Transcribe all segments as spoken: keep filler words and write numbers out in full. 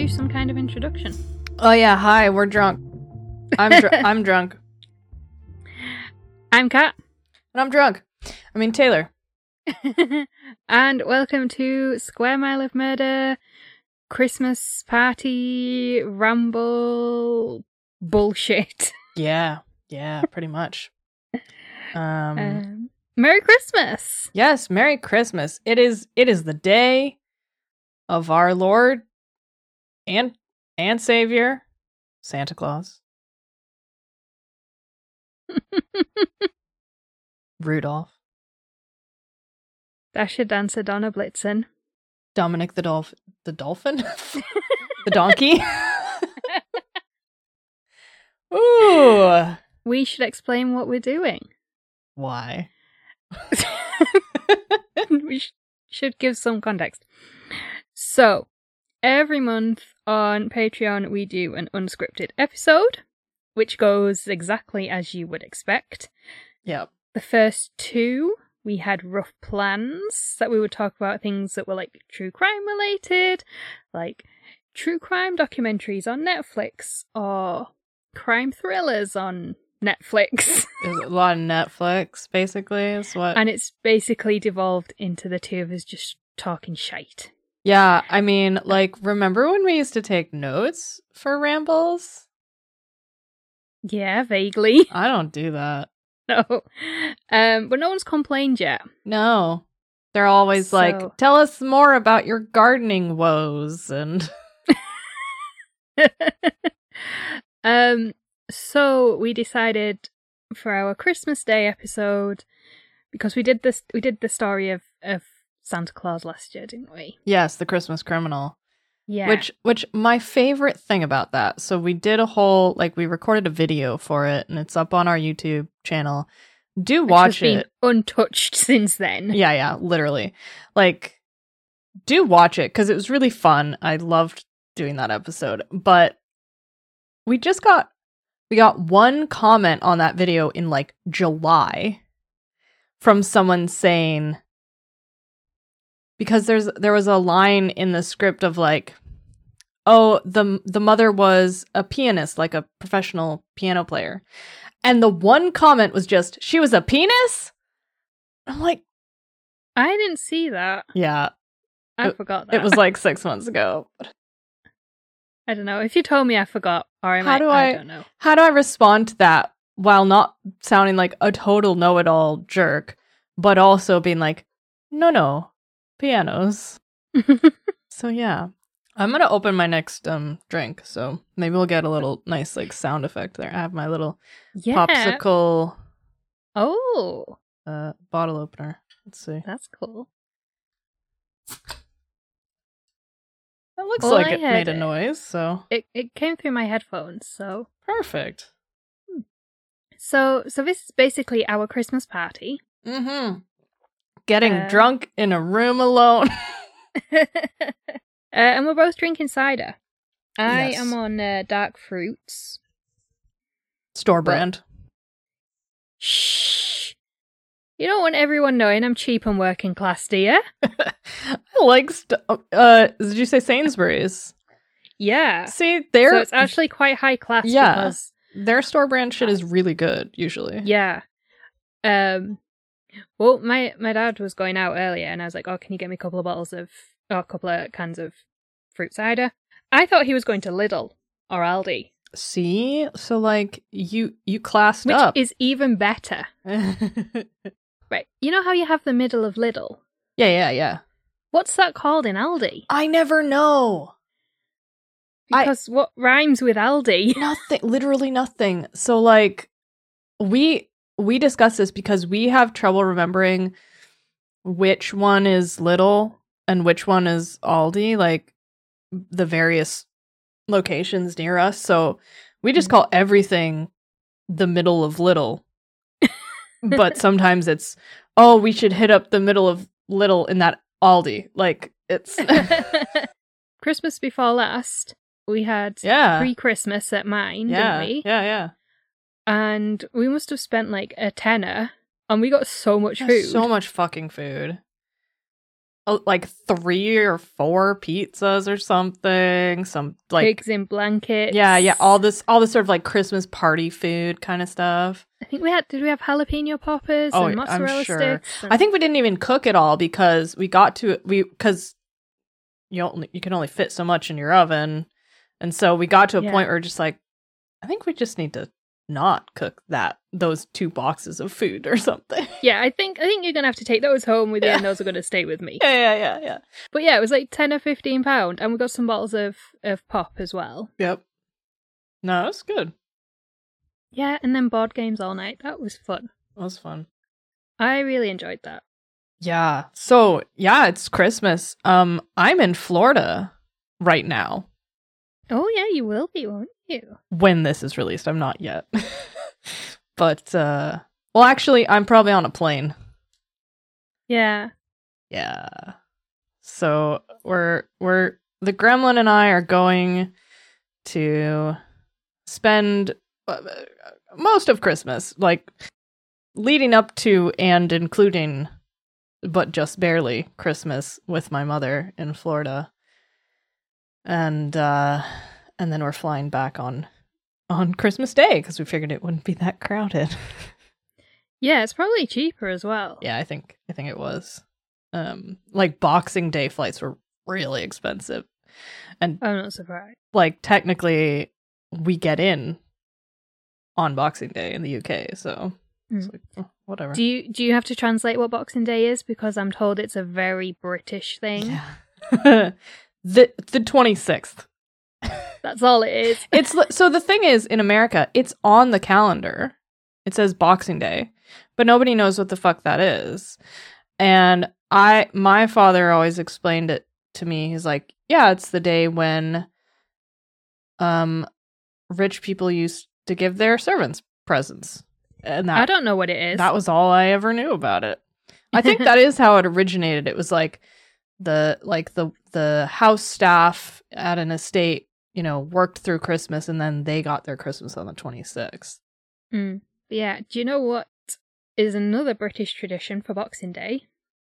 some kind of introduction. Oh yeah, hi, we're drunk. I'm dr- I'm drunk. I'm Kat. And I'm drunk. I mean Taylor. And welcome to Square Mile of Murder Christmas Party Ramble Bullshit. Yeah, yeah, pretty much. Um, um, Merry Christmas. Yes, Merry Christmas. It is it is the day of our Lord and and Savior, Santa Claus. Rudolph. Dasher Dancer Donna Blitzen. Dominic the Dolphin. The Dolphin? The donkey? Ooh. We should explain what we're doing. Why? We sh- should give some context. So, every month on Patreon, we do an unscripted episode, which goes exactly as you would expect. Yep. The first two, we had rough plans that we would talk about things that were like true crime related, like true crime documentaries on Netflix or crime thrillers on Netflix. There's a lot of Netflix, basically, is what. And it's basically devolved into the two of us just talking shite. Yeah, I mean, like, remember when we used to take notes for rambles? Yeah, vaguely. I don't do that. No. Um, but no one's complained yet. No. They're always So- like, tell us more about your gardening woes, and... um, so we decided for our Christmas Day episode, because we did this, we did the story of, of Santa Claus last year, didn't we? Yes, the Christmas Criminal. Yeah. Which, which, my favorite thing about that, so we did a whole, like, we recorded a video for it, and it's up on our YouTube channel. Do Which watch has been it. untouched since then. Yeah, yeah, literally. Like, do watch it, because it was really fun. I loved doing that episode. But we just got, we got one comment on that video in, like, July from someone saying, because there's there was a line in the script of, like, oh, the the mother was a pianist, like a professional piano player. And the one comment was just, she was a penis? I'm like, I didn't see that. yeah, I It- forgot that. it was like six months ago. I don't know. If you told me, I forgot. Or I How might, do I I- don't know. How do I respond to that while not sounding like a total know-it-all jerk, but also being like, no, no, pianos. So yeah, I'm gonna open my next um drink, so maybe we'll get a little nice like sound effect there. I have my little Yeah. popsicle Oh, uh bottle opener. Let's see. that's cool. That looks Well, like I it heard made a it. noise, so It it came through my headphones, so perfect. so so this is basically our Christmas party. Mm-hmm. Getting Uh, drunk in a room alone. uh, and we're both drinking cider. I Yes. am on uh, dark fruits. Store brand. Shh. You don't want everyone knowing I'm cheap and working class, do you? I like st- uh did you say Sainsbury's? Yeah. See, their So it's actually quite high class Yeah. because their store brand shit is really good usually. yeah. Um well my my dad was going out earlier and I was like, "Oh, can you get me a couple of bottles of or a couple of cans of fruit cider?" I thought he was going to Lidl or Aldi, See? So like you you classed which up. is even better. yeah, Right. You know how you have the middle of Lidl? yeah, yeah. What's that called in Aldi? I never know. I- Because what rhymes with Aldi? Nothing, literally nothing. So like we we discussed this because we have trouble remembering which one is Lidl and which one is Aldi, like the various locations near us. So we just call everything the middle of Lidl. But sometimes it's, oh, we should hit up the middle of Lidl in that Aldi. Like it's Christmas before last, we had yeah. pre-Christmas at mine, Yeah. didn't we? Yeah, yeah. And we must have spent like a tenner, and we got so much That's food. So much fucking food. uh, like three or four pizzas or something. Some like pigs in blankets. Yeah, yeah, all this, all this sort of like Christmas party food kind of stuff. I think we had. Did we have jalapeno poppers Oh, and mozzarella I'm sure. sticks? And... I think we didn't even cook it all because we got to we because you only you can only fit so much in your oven, and so we got to a Yeah. point where we're just like, I think we just need to not cook that those two boxes of food or something. Yeah, I think I think you're gonna have to take those home with you, Yeah. and those are gonna stay with me. Yeah, yeah, yeah, yeah. But yeah, it was like ten or fifteen pound, and we got some bottles of of pop as well. Yep. No, it's good. Yeah, and then board games all night. That was fun. That was fun. I really enjoyed that. Yeah. So yeah, it's Christmas. Um, I'm in Florida right now. Oh yeah, you will be, won't you? When this is released, I'm not yet. But uh, well, actually, I'm probably on a plane. Yeah. Yeah. So we're we're the Gremlin and I are going to spend uh, most of Christmas, like leading up to and including, but just barely, Christmas with my mother in Florida, and uh, and then we're flying back on on Christmas Day because we figured it wouldn't be that crowded. Yeah, it's probably cheaper as well. Yeah, I think I think it was. Um, like Boxing Day flights were really expensive, and I'm not surprised. like technically we get in on Boxing Day in the U K, so it's Mm. like oh, whatever. Do you do you have to translate what Boxing Day is? Because I'm told it's a very British thing. Yeah. the the twenty-sixth. That's all it is. It's li- so the thing is in America, it's on the calendar. It says Boxing Day, but nobody knows what the fuck that is. And I, my father always explained it to me. He's like, yeah, it's the day when um, rich people used to give their servants presents. And that, I don't know what it is. that was all I ever knew about it. I think that is how it originated. It was like the, like the, the house staff at an estate, you know, worked through Christmas and then they got their Christmas on the twenty-sixth. Mm. But yeah, do you know what is another British tradition for Boxing Day?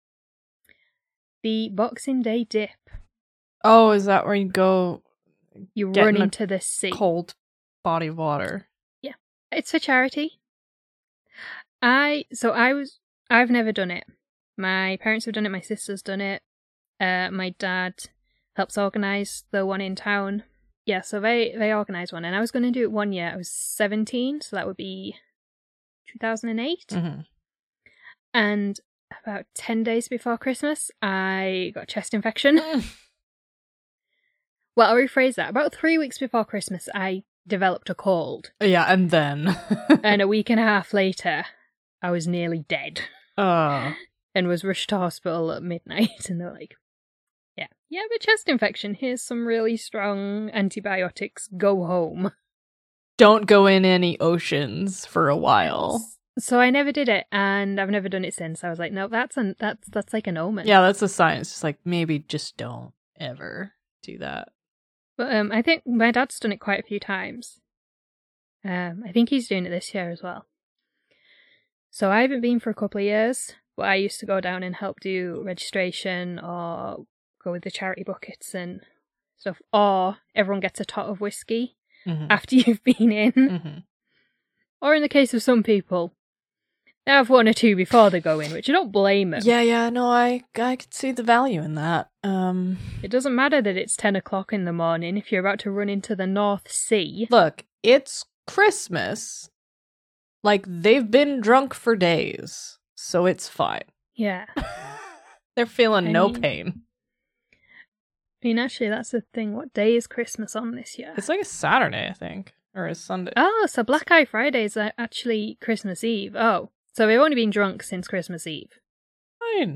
The Boxing Day dip. Oh, is that where you go You Get run in a into the sea. cold body of water? It's for charity. I so I was I've never done it. My parents have done it, my sister's done it. Uh my dad helps organise the one in town. Yeah, so they they organised one and I was gonna do it one year. I was seventeen, so that would be two thousand eight. Mm-hmm. And about ten days before Christmas, I got a chest infection. Well, I'll rephrase that. About three weeks before Christmas, I developed a cold. Yeah, and then And a week and a half later, I was nearly dead uh and was rushed to hospital at midnight. And they're like, yeah, you have a chest infection. Here's some really strong antibiotics. Go home. don't go in any oceans for a while. So I never did it, and I've never done it since. I was like, no, that's an that's that's like an omen. Yeah, that's a sign. It's just like maybe just don't ever do that. But um, I think my dad's done it quite a few times. Um, I think he's doing it this year as well. So I haven't been for a couple of years, but I used to go down and help do registration or go with the charity buckets and stuff. Or everyone gets a tot of whiskey Mm-hmm. after you've been in. Mm-hmm. Or in the case of some people, they have one or two before they go in, which I don't blame them. Yeah, yeah, no, I I could see the value in that. Um, It doesn't matter that it's ten o'clock in the morning if you're about to run into the North Sea. look, it's Christmas. Like they've been drunk for days, so it's fine. Yeah. They're feeling I no mean- pain. I mean, actually, that's the thing. What day is Christmas on this year? It's like a Saturday, I think, or a Sunday. Oh, so Black Eye Friday is actually Christmas Eve. Oh, so they've only been drunk since Christmas Eve. Fine.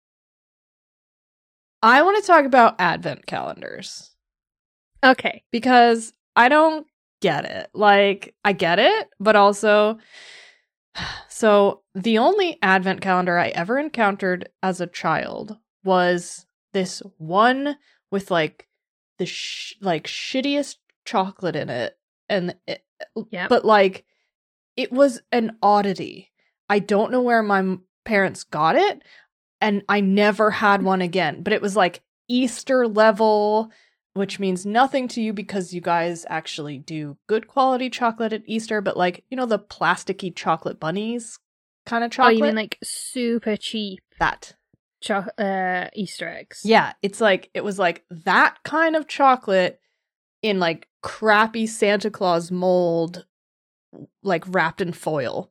I want to talk about advent calendars Okay. because I don't get it. Like, I get it, but also, so the only advent calendar I ever encountered as a child was this one with like the sh- like shittiest chocolate in it, and it, Yep. but like it was an oddity. I don't know where my m- parents got it. and I never had one again. But it was like Easter level, which means nothing to you because you guys actually do good quality chocolate at Easter. But like, you know, the plasticky chocolate bunnies kind of chocolate. Oh, you mean like super cheap that cho- uh, Easter eggs? Yeah, it's like it was like that kind of chocolate in like crappy Santa Claus mold, like wrapped in foil.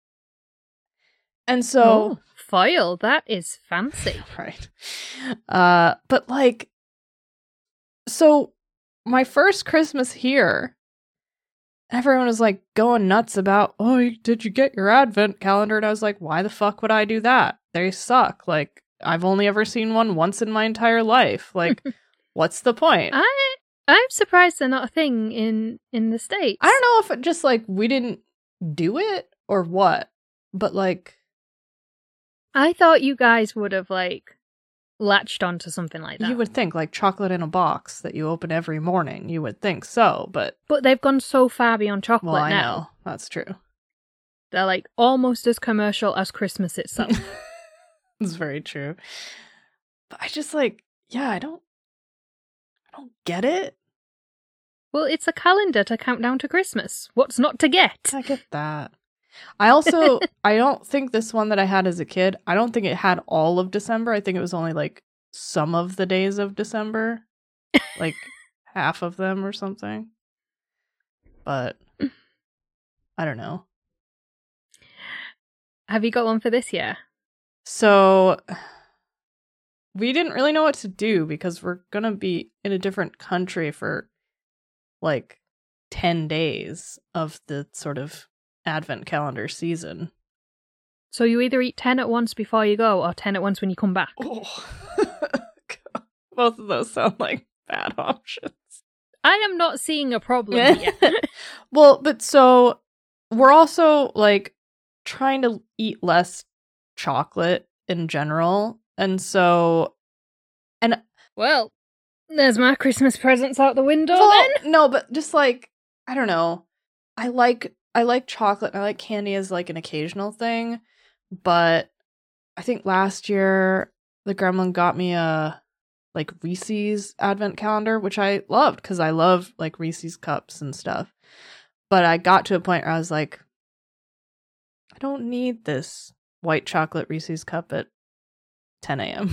And so oh, foil, that is fancy. Right. Uh but like so my first Christmas here, everyone was like going nuts about, oh, did you get your advent calendar? And I was like, why the fuck would I do that? They suck. Like, I've only ever seen one once in my entire life. Like, what's the point? I I'm surprised they're not a thing in in the States. I don't know if it just like we didn't do it or what, but like I thought you guys would have like latched onto something like that. you would think like chocolate in a box that you open every morning. You would think so, but But they've gone so far beyond chocolate well, I now. know that's true. They're like almost as commercial as Christmas itself. It's very true. But I just like, yeah, I don't, I don't get it. Well, it's a calendar to count down to Christmas. What's not to get? I get that. I also, I don't think this one that I had as a kid, I don't think it had all of December. I think it was only like some of the days of December, like half of them or something. But I don't know. Have you got one for this year? So we didn't really know what to do because we're going to be in a different country for like ten days of the sort of Advent calendar season. So you either eat ten at once before you go or ten at once when you come back. Oh. Both of those sound like bad options. I am not seeing a problem here. Well, but so we're also like trying to eat less chocolate in general. And so and Well, there's my Christmas presents out the window well, then. no, but just like I don't know. I like I like chocolate and I like candy as like an occasional thing, but I think last year the gremlin got me a like Reese's advent calendar, which I loved because I love like Reese's cups and stuff. But I got to a point where I was like, I don't need this white chocolate Reese's cup at ten a.m.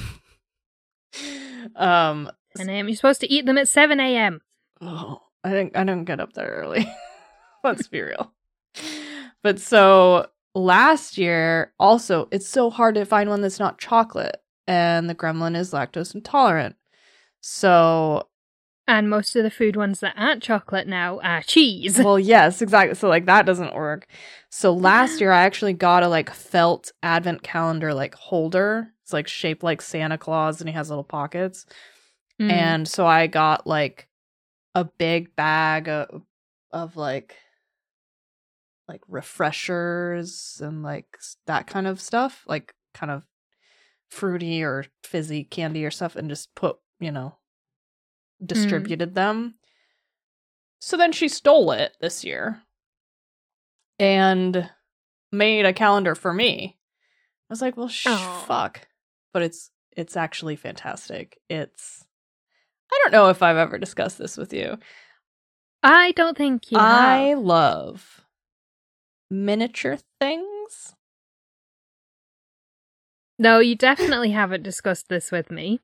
um, ten a.m. You're supposed to eat them at seven a.m. Oh, I think I don't get up there early. Let's be real. But so last year, also, it's so hard to find one that's not chocolate, and the gremlin is lactose intolerant. So, And most of the food ones that aren't chocolate now are cheese. well, yes, exactly. So like that doesn't work. So last year, I actually got a like felt advent calendar like holder. It's like shaped like Santa Claus, and he has little pockets. Mm. And so I got like a big bag of, of like like refreshers and like s- that kind of stuff, like kind of fruity or fizzy candy or stuff, and just put, you know, distributed them. So then she stole it this year and made a calendar for me. I was like, well, sh- Aw. fuck. But it's it's actually fantastic. It's I don't know if I've ever discussed this with you. I don't think you I have. love miniature things. No, you definitely haven't discussed this with me.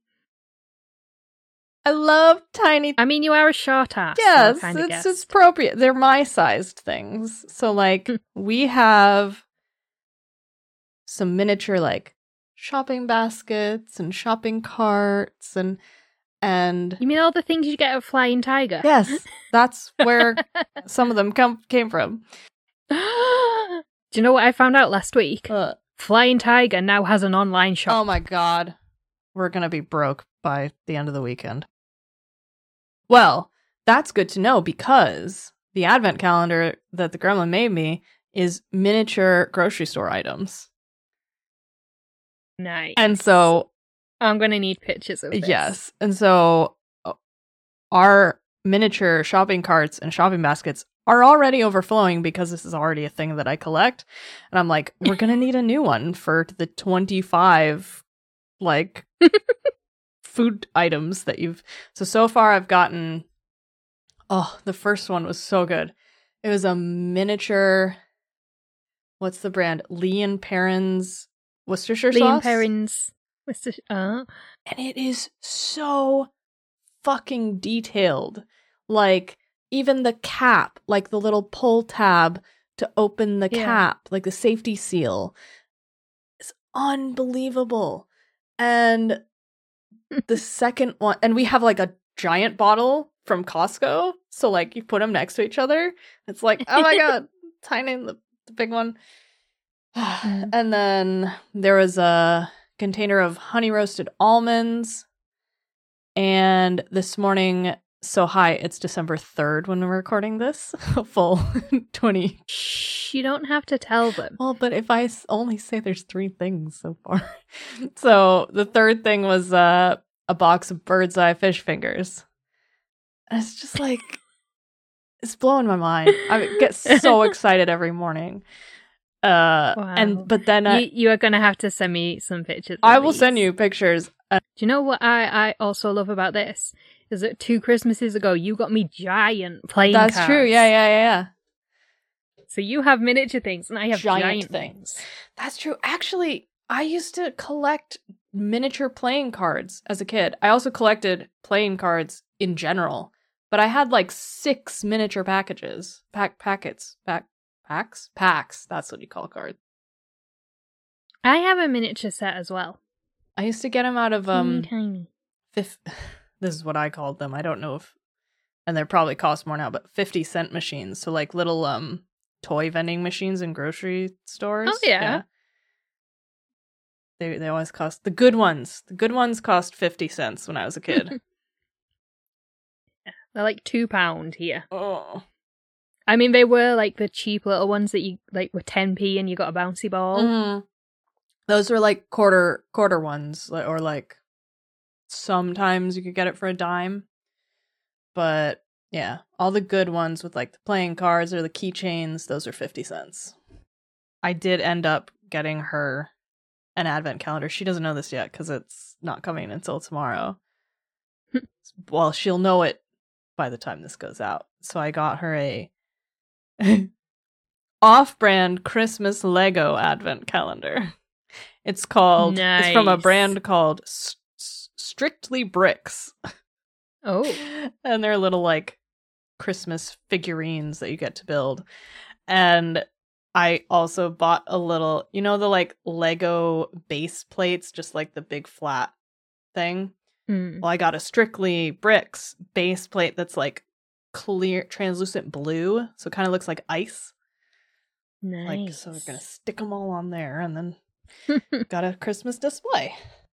I love tiny I mean, you are a short ass. Yes, so I kinda it's guessed. it's appropriate. They're my sized things. So like we have some miniature like shopping baskets and shopping carts and and You mean all the things you get at Flying Tiger? yes, that's where some of them come came from. Do you know what I found out last week? Uh, Flying Tiger now has an online oh shop. my god. We're going to be broke by the end of the weekend. Well, that's good to know because the advent calendar that the gremlin made me is miniature grocery store items. Nice. And so, I'm going to need pictures of this. yes. And so uh, our miniature shopping carts and shopping baskets are already overflowing because this is already a thing that I collect. And I'm like, we're going to need a new one for the twenty-five, like, food items that you've... So, so far I've gotten... Oh, the first one was so good. It was a miniature... What's the brand? Lee and Perrins Worcestershire Lee sauce? and Perrins Worcestershire... Uh. And it is so fucking detailed. Like, even the cap, like the little pull tab to open the Yeah. cap, like the safety seal. It's unbelievable. And the second one, and we have like a giant bottle from Costco. So like you put them next to each other. It's like, oh my god, tiny, the, the big one. Mm. And then there was a container of honey roasted almonds. And this morning, so hi, it's December third when we're recording this. A full twenty. Shh, you don't have to tell them. Well, but if I s- only say there's three things so far. So the third thing was uh, a box of bird's eye fish fingers. And it's just like, it's blowing my mind. I get so excited every morning. Uh, Wow. and but then I, you, you are going to have to send me some pictures. Of I will these. send you pictures. Uh, Do you know what I, I also love about this? Is that two Christmases ago, you got me giant playing that's cards. true. Yeah, yeah, yeah, yeah. So you have miniature things, and I have Giant giant, things. things. That's true. Actually, I used to collect miniature playing cards as a kid. I also collected playing cards in general, but I had like six miniature packages, pack packets, pack packs, packs. That's what you call cards. I have a miniature set as well. I used to get them out of um. Teeny tiny. Fif- this is what I called them. I don't know if, and they probably cost more now, but fifty cent machines. So like little um toy vending machines in grocery stores. Oh, yeah. They they always cost the good ones. The good ones cost fifty cents when I was a kid. They're like two pound here. Oh. I mean, they were like the cheap little ones that you like were ten p and you got a bouncy ball. Mhm. Those were like quarter quarter ones, li- or like sometimes you could get it for a dime. But yeah, all the good ones with like the playing cards or the keychains, those are fifty cents. I did end up getting her an advent calendar. She doesn't know this yet because it's not coming until tomorrow. Well, she'll know it by the time this goes out. So I got her a off-brand Christmas Lego advent calendar. It's called, it's from a Nice. brand called S- S- Strictly Bricks. Oh. And they're little like Christmas figurines that you get to build. And I also bought a little, you know, the like Lego base plates, just like the big flat thing. Mm. Well, I got a Strictly Bricks base plate that's like clear, translucent blue. So it kind of looks like ice. Nice. Like, so we're going to stick them all on there and then got a Christmas display.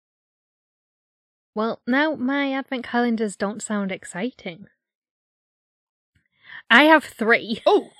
Well, now my advent calendars don't sound exciting. I have three. Oh!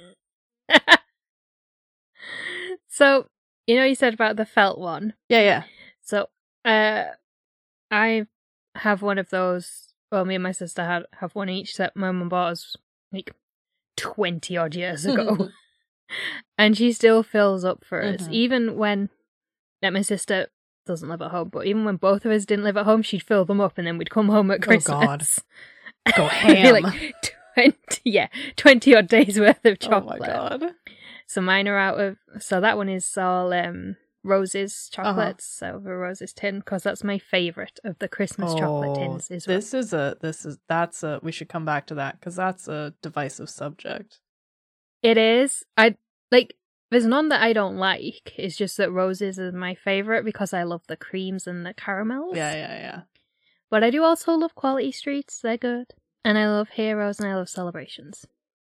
So, you know, you said about the felt one. Yeah, yeah. So, uh, I have one of those. Well, me and my sister had have one each that my mum bought us like twenty odd years ago, and she still fills up for us, Mhm. even when like, my sister doesn't live at home. But even when both of us didn't live at home, she'd fill them up, and then we'd come home at Oh, Christmas. God. Go It'd be ham. like twenty, yeah, twenty odd days worth of Oh my chocolate. god. So mine are out of. So that one is all um Rose's Uh-huh. chocolates, Silver Rose's tin, because that's my favorite of the Christmas chocolate tins. Is this is a this is that's a we should come back to that because that's a divisive subject. it is. I like. There's none that I don't like. It's just that Rose's is my favorite because I love the creams and the caramels. Yeah, yeah, yeah. But I do also love Quality Streets. They're good, and I love Heroes and I love Celebrations.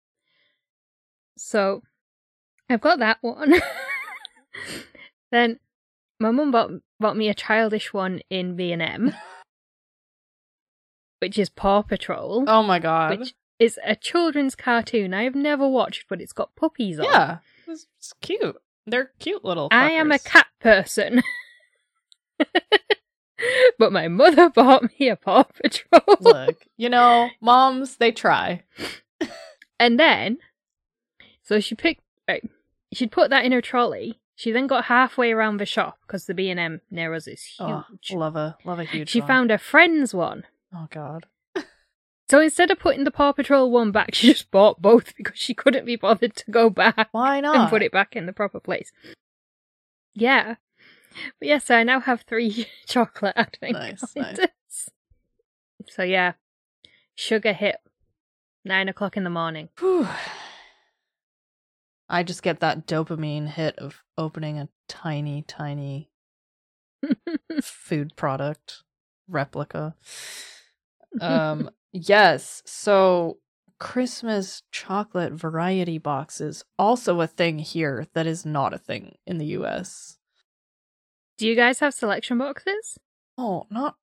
So I've got that one. Then my mum bought bought me a childish one in B and M, which is Paw Patrol, Oh my god. which is a children's cartoon I have never watched, but it's got puppies on. Yeah, it's, it's cute. They're cute little. I am a fuckers. cat person. But my mother bought me a Paw Patrol. Look, you know, moms they try. And then So she picked. Right, she'd put that in her trolley. She then got halfway around the shop because the B and M near us is huge. Oh, love a love a huge. She one. found her friend's one. Oh God. So instead of putting the Paw Patrol one back, she just bought both because she couldn't be bothered to go back. Why not? And put it back in the proper place. Yeah. But yes, I now have three chocolate advent Nice, calendars. nice. So yeah, sugar hit nine o'clock in the morning. Whew. I just get that dopamine hit of opening a tiny, tiny food product replica. Um, yes. So Christmas chocolate variety boxes, also a thing here that is not a thing in the U S. Do you guys have selection boxes? Oh, not.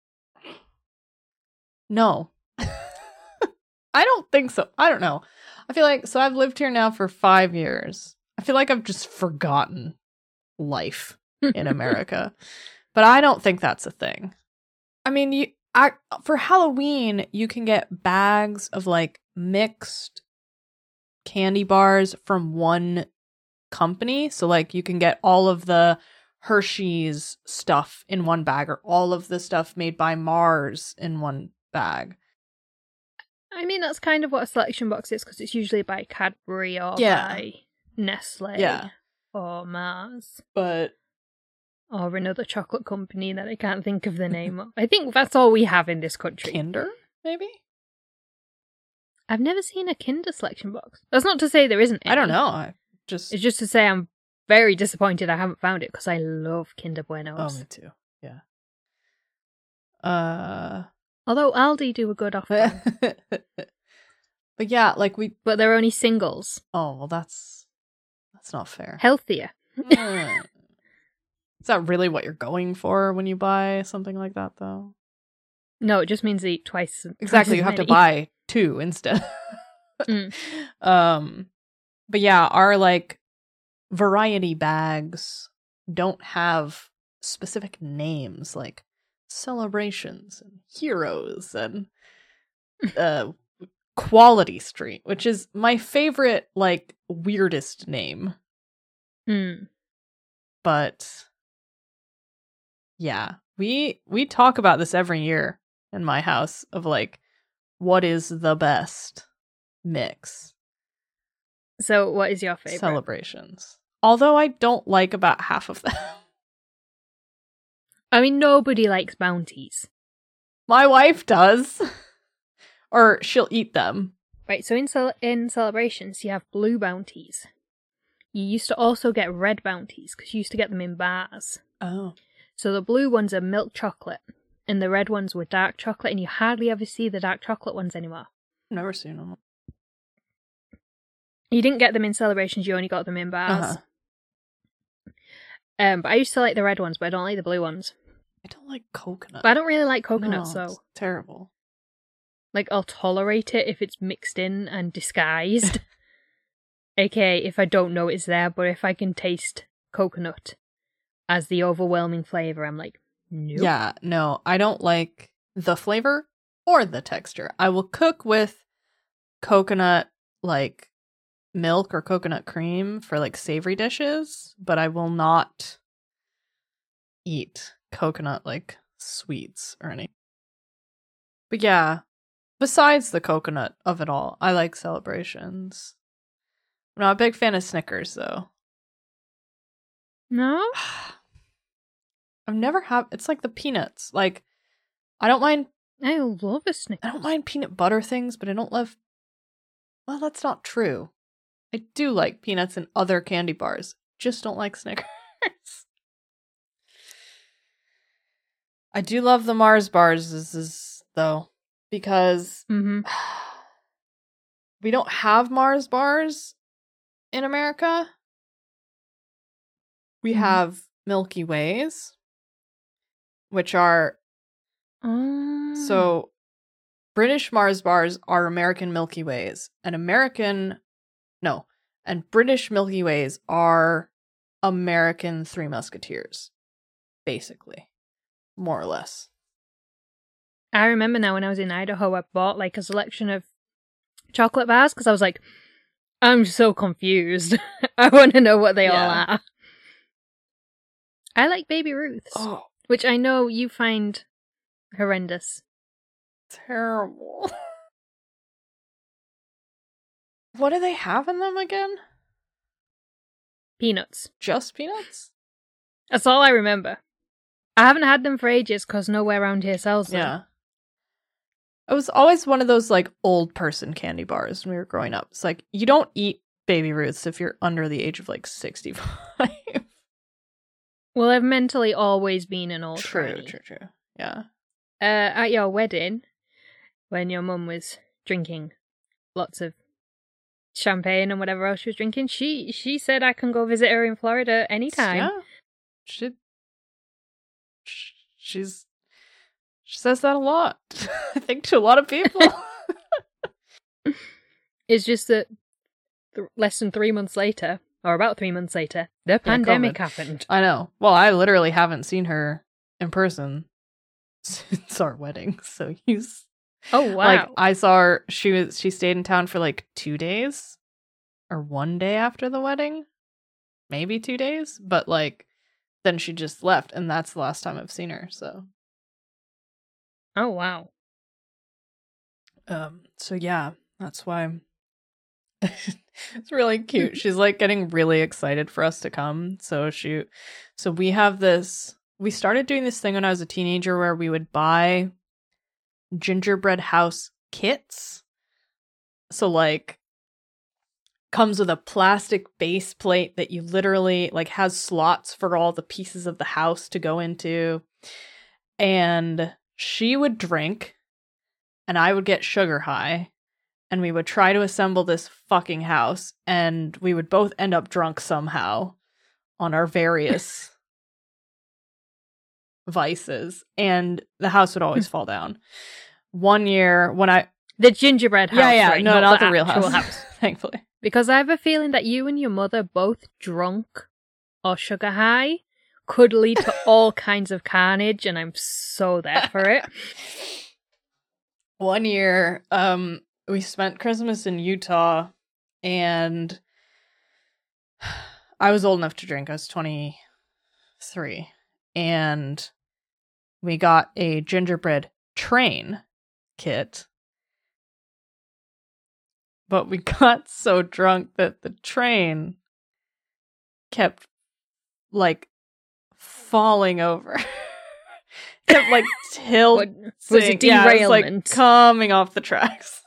No. I don't think so. I don't know. I feel like, so I've lived here now for five years. I feel like I've just forgotten life in America. But I don't think that's a thing. I mean, you I, for Halloween, you can get bags of like mixed candy bars from one company. So like you can get all of the Hershey's stuff in one bag or all of the stuff made by Mars in one bag. I mean, that's kind of what a selection box is because it's usually by Cadbury or Yeah. by Nestle Yeah. or Mars But or another chocolate company that I can't think of the name of. I think that's all we have in this country. Kinder, maybe? I've never seen a Kinder selection box. That's not to say there isn't any. I don't know. I just It's just to say I'm very disappointed I haven't found it because I love Kinder Buenos. Oh, me too. Yeah. Uh Although Aldi do a good offer. But yeah, like we But they're only singles. Oh, well that's that's not fair. Healthier. Mm. Is that really what you're going for when you buy something like that though? No, it just means they eat twice. Exactly, twice you as have to many. buy two instead. Mm. Um but yeah, our like variety bags don't have specific names like celebrations and heroes and uh Quality Street, which is my favorite like weirdest name. Mm. But yeah, we we talk about this every year in my house of like what is the best mix So, what is your favorite? celebrations. Although I don't like about half of them. I mean, nobody likes bounties. My wife does. Or she'll eat them. Right, so in cel- in celebrations, you have blue bounties. You used to also get red bounties, because you used to get them in bars. Oh. So the blue ones are milk chocolate, and the red ones were dark chocolate, and you hardly ever see the dark chocolate ones anymore. Never seen them. You didn't get them in celebrations, you only got them in bars. Uh-huh. Um, but I used to like the red ones, but I don't like the blue ones. I don't like coconut. But I don't really like coconut, No, so... it's terrible. Like, I'll tolerate it if it's mixed in and disguised. A K A if I don't know it's there, but if I can taste coconut as the overwhelming flavour, I'm like, nope. Yeah, no, I don't like the flavor or the texture. I will cook with coconut, like, milk or coconut cream for, like, savory dishes, but I will not eat coconut, like, sweets or anything. But yeah, besides the coconut of it all, I like celebrations. I'm not a big fan of Snickers, though. No? I've never had. It's like the peanuts. Like, I don't mind. I love a Snickers. I don't mind peanut butter things, but I don't love. Well, that's not true. I do like peanuts and other candy bars. Just don't like Snickers. I do love the Mars bars, this is, though, because Mm-hmm. we don't have Mars bars in America. We Mhm. have Milky Ways, which are Um, so British Mars bars are American Milky Ways, and American no, and British Milky Ways are American Three Musketeers, basically, more or less. I remember now when I was in Idaho, I bought like a selection of chocolate bars because I was like, I'm so confused. I want to know what they all Yeah. are. I like Baby Ruths, Oh, which I know you find horrendous. terrible. What do they have in them again? Peanuts. Just peanuts? That's all I remember. I haven't had them for ages because nowhere around here sells them. Yeah. It was always one of those like old person candy bars when we were growing up. It's like you don't eat Baby Ruths if you're under the age of like sixty-five. Well, I've mentally always been an old True, granny. true, true. Yeah. Uh, at your wedding, when your mum was drinking lots of champagne and whatever else she was drinking, she she said I can go visit her in Florida anytime. Yeah. She sh- she's she says that a lot. I think to a lot of people. It's just that th- less than three months later, or about three months later, the Yeah, pandemic COVID. happened. I know. Well, I literally haven't seen her in person since our wedding. So he's Oh wow! like I saw her. She was she stayed in town for like two days, or one day after the wedding, maybe two days. But like then she just left, and that's the last time I've seen her. So oh wow! um, so yeah, that's why. It's really cute. She's like getting really excited for us to come. So she, so we have this. We started doing this thing when I was a teenager where we would buy gingerbread house kits. So like comes with a plastic base plate that you literally like has slots for all the pieces of the house to go into. And she would drink and I would get sugar high and we would try to assemble this fucking house and we would both end up drunk somehow on our various vices and the house would always fall down. One year when I The gingerbread house. yeah yeah right? no not, not the real actual house, house. thankfully. Because I have a feeling that you and your mother, both drunk or sugar high, could lead to all kinds of carnage, and I'm so there for it. One year, um, we spent Christmas in Utah, and I was old enough to drink. I was twenty-three, and we got a gingerbread train kit. But we got so drunk that the train kept, like, falling over. Kept, like, tilting. What, was it Yeah, it was, like, derailment? coming off the tracks.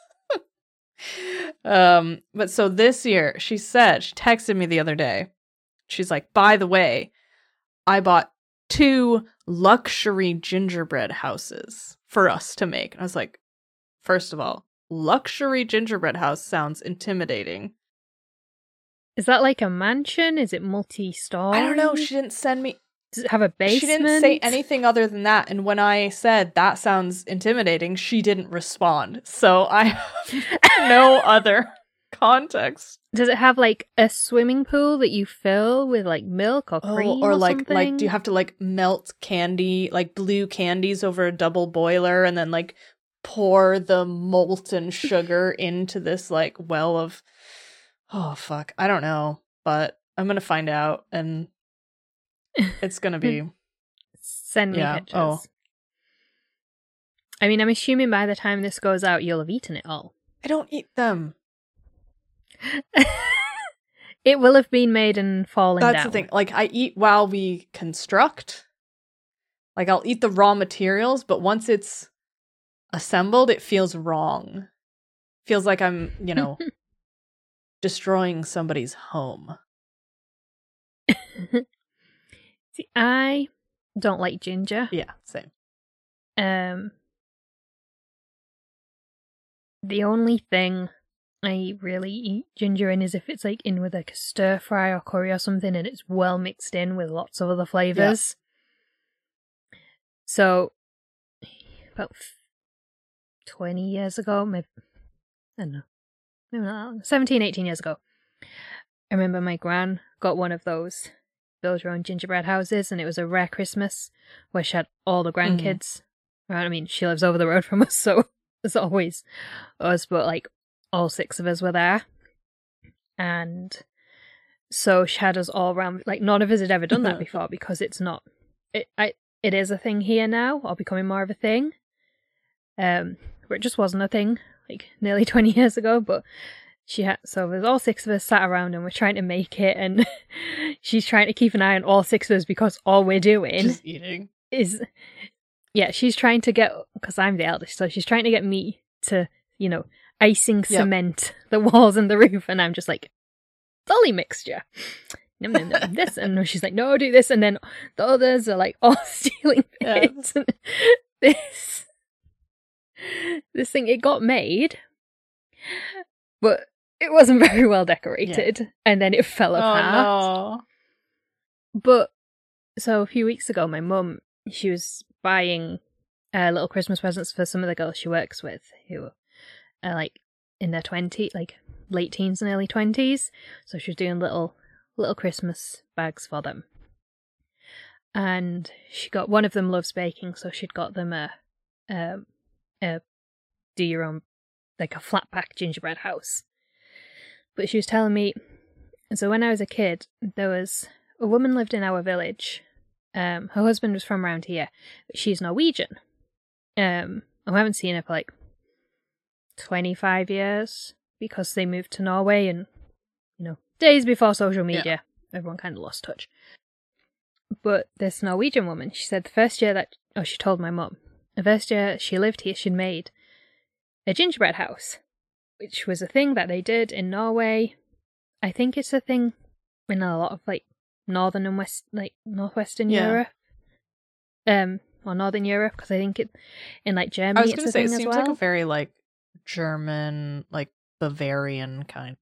um, but so this year, she said, she texted me the other day. She's like, by the way, I bought two luxury gingerbread houses for us to make. And I was like, first of all, luxury gingerbread house sounds intimidating. Is that like a mansion? Is it multi-story? I don't know. She didn't send me. Does it have a basement? She didn't say anything other than that. And when I said that sounds intimidating, she didn't respond. So I have no other context. Does it have like a swimming pool that you fill with like milk or cream Oh, or, or like something? like do you have to like melt candy, like blue candies over a double boiler and then like pour the molten sugar into this like well of oh fuck, I don't know, but I'm gonna find out and it's gonna be Send me yeah, pictures. oh. I mean, I'm assuming by the time this goes out, you'll have eaten it all. I don't eat them. It will have been made and fallen That's down. the thing. Like I eat while we construct. Like I'll eat the raw materials, but once it's assembled, it feels wrong. Feels like I'm, you know, destroying somebody's home. See, I don't like ginger. Yeah, same. Um, the only thing I really eat ginger in is if it's like in with like a stir fry or curry or something and it's well mixed in with lots of other flavors. Yeah. So, about twenty years ago, maybe, I don't know, maybe not that long, seventeen, eighteen years ago, I remember my gran got one of those build your own gingerbread houses, and it was a rare Christmas where she had all the grandkids. Mm. I mean, she lives over the road from us, so it's always us, but like all six of us were there. And so she had us all around. Like, none of us had ever done that before because it's not. It I it is a thing here now, or becoming more of a thing. Um, where it just wasn't a thing like nearly twenty years ago. But she had. So there's all six of us sat around and we're trying to make it, and she's trying to keep an eye on all six of us because all we're doing Just eating is. Yeah, she's trying to get, because I'm the eldest, so she's trying to get me to, you know, icing Yep. cement the walls and the roof, and I'm just like, Dolly mixture. Nom, nom, nom, this, and she's like, no, do this, and then the others are like all stealing Yeah. bits. And this, this thing, it got made, but it wasn't very well decorated, and then it fell apart. Oh But, so a few weeks ago, my mum, she was buying uh, little Christmas presents for some of the girls she works with who are like in their twenties, like late teens and early twenties. So she was doing little little Christmas bags for them. And she got, one of them loves baking, so she'd got them a, a, a do your own, like a flat pack gingerbread house. But she was telling me, so when I was a kid, there was a woman lived in our village. Um, her husband was from around here, but she's Norwegian. Um, and we haven't seen her for like twenty-five years because they moved to Norway, and, you know, days before social media, yeah. Everyone kind of lost touch. But this Norwegian woman, she said the first year that, oh, she told my mum, the first year she lived here, she'd made a gingerbread house, which was a thing that they did in Norway. I think it's a thing in a lot of like northern and west, like northwestern Yeah. Europe, um, or northern Europe, because I think it in like Germany. I was it's gonna a say thing it as seems well. like a very like German, like Bavarian kind.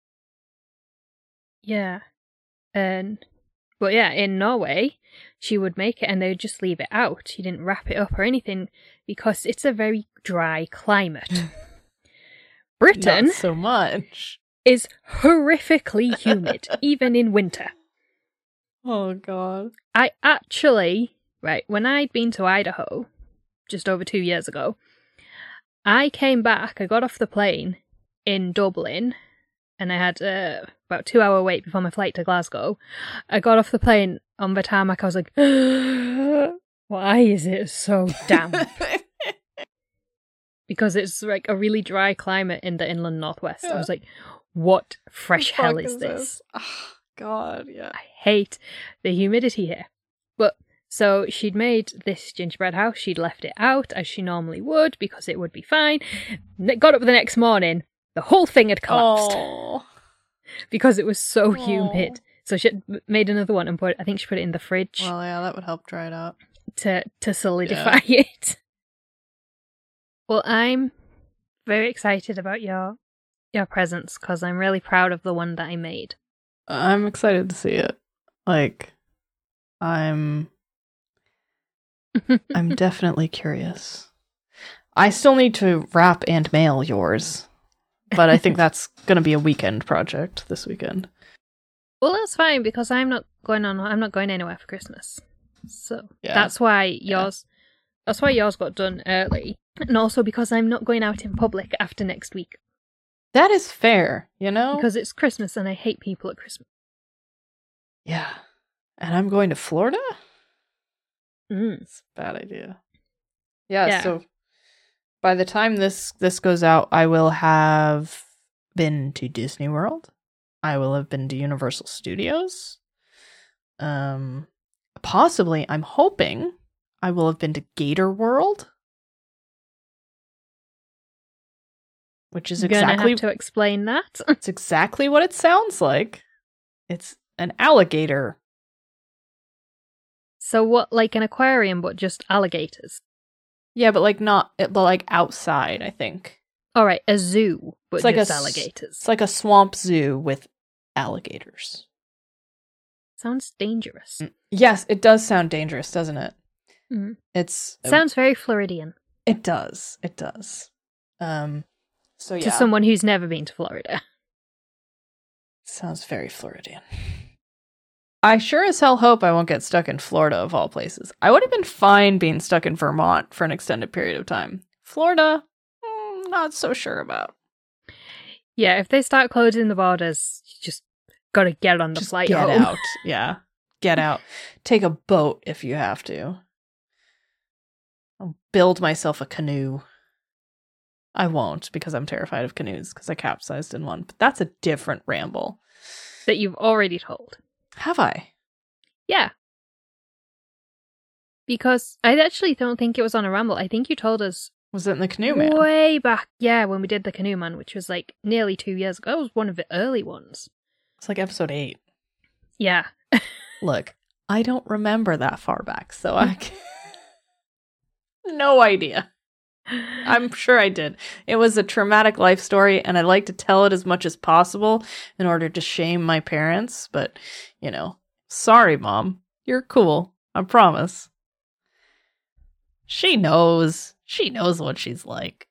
Yeah, and but yeah, in Norway, she would make it and they would just leave it out. She didn't wrap it up or anything because it's a very dry climate. Britain Not so much. is horrifically humid, even in winter. Oh god. I actually, right, when I'd been to Idaho just over two years ago, I came back, I got off the plane in Dublin, and I had uh, about two hour wait before my flight to Glasgow. I got off the plane on the tarmac, I was like, why is it so damp? Because it's like a really dry climate in the inland northwest. Yeah. I was like, what fresh The hell fuck is is this? this? Oh, god, yeah. I hate the humidity here. But so she'd made this gingerbread house. She'd left it out as she normally would because it would be fine. N- Got up the next morning, the whole thing had collapsed Oh. because it was so Aw. humid. So she had made another one and put. I think she put it in the fridge Well, yeah, that would help dry it out. to to solidify it. Well, I'm very excited about your your presents because I'm really proud of the one that I made. I'm excited to see it. Like, I'm I'm definitely curious. I still need to wrap and mail yours, but I think that's going to be a weekend project this weekend. Well, that's fine because I'm not going on. I'm not going anywhere for Christmas, so Yeah. that's why yours. That's why yours got done early, and also because I'm not going out in public after next week That is fair, you know? because it's Christmas and I hate people at Christmas. Yeah. And I'm going to Florida? Mm. It's a bad idea. Yeah, Yeah. so by the time this this goes out, I will have been to Disney World. I will have been to Universal Studios. Um possibly, I'm hoping I will have been to Gator World. Which is You're gonna exactly have to explain that. it's exactly what it sounds like. It's an alligator. So what, like an aquarium, but just alligators? Yeah, but like not but like outside, I think. All right, a zoo, but It's like just a s- alligators. It's like a swamp zoo with alligators. Sounds dangerous. Yes, it does sound dangerous, doesn't it? Mhm. It's Sounds very Floridian it does. It does. Um so yeah. to someone who's never been to Florida. Sounds very Floridian. I sure as hell hope I won't get stuck in Florida of all places. I would have been fine being stuck in Vermont for an extended period of time. Florida, mm, not so sure about. Yeah, if they start closing the borders, gotta get on the Just flight get home. out. Yeah. Get out. Take a boat if you have to. I'll build myself a canoe. I won't because I'm terrified of canoes because I capsized in one. But that's a different ramble. That you've already told. Have I? Yeah. Because I actually don't think it was on a ramble. I think you told us Was it in the Canoe Man? way back, yeah, when we did the Canoe Man, which was like nearly two years ago. That was one of the early ones. It's like episode eight. Yeah. Look, I don't remember that far back, so I can... no idea. I'm sure I did. It was a traumatic life story, and I like to tell it as much as possible in order to shame my parents, but, you know, sorry, Mom. You're cool. I promise. She knows. She knows what she's like.